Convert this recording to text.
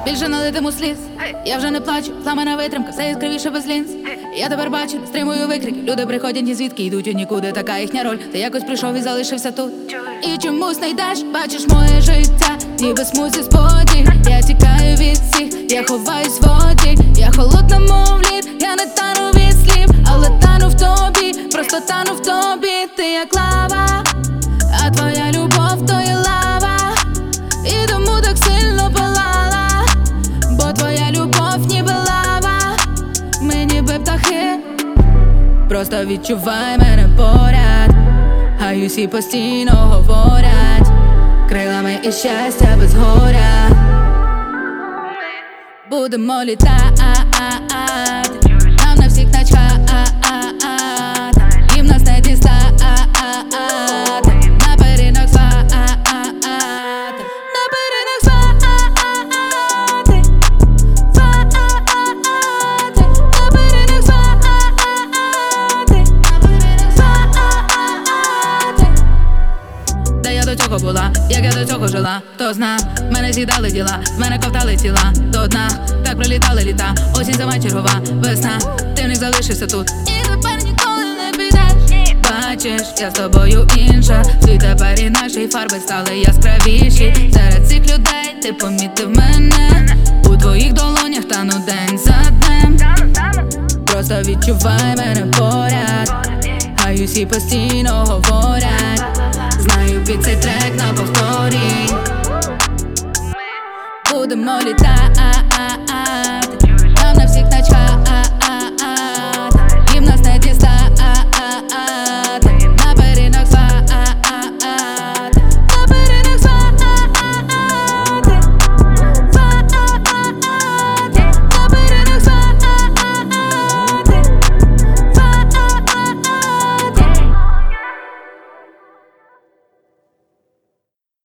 більше не литиму сліз. Я вже не плачу, пламена витримка, все яскравіше без лінз. Я тепер бачу, не стримую викриків. Люди приходять ні звідки, йдуть у нікуди, така їхня роль. Ти якось прийшов і залишився тут. І чомусь не йдеш, бачиш моє життя, ніби смузі споді. Я тікаю від всіх, я ховаюсь в воді. Я холодна, мов лід, я не тану від слів, але тану в тобі, просто тану в тобі. Ти як лава, а твоя любов то є лава. І тому так сильно палала, бо твоя любов ніби лава. Ми ніби птахи, просто відчувай мене поряд. Хай усі постійно говорять крилами і щастя без горя. Будемо літати, нам на всіх начхати, їм нас не дістати. На перинах свати, на перинах свати, на перинах свати. Де я до цього була, як я до цього жила, хто зна, мене з'їдали діла, мене ковтали тіла до дна, так пролітали літа, осінь зима чергова, весна, ти в них залишився тут. І тепер ніколи не підеш. Бачиш, я з тобою інша, світ тепер інакший, фарби стали яскравіші. Серед цих людей ти помітив мене, у твоїх долонях тану день за днем. Просто відчувай мене поряд, хай усі постійно говорять. Знаю, під цей трек на повторі. Будемо літати,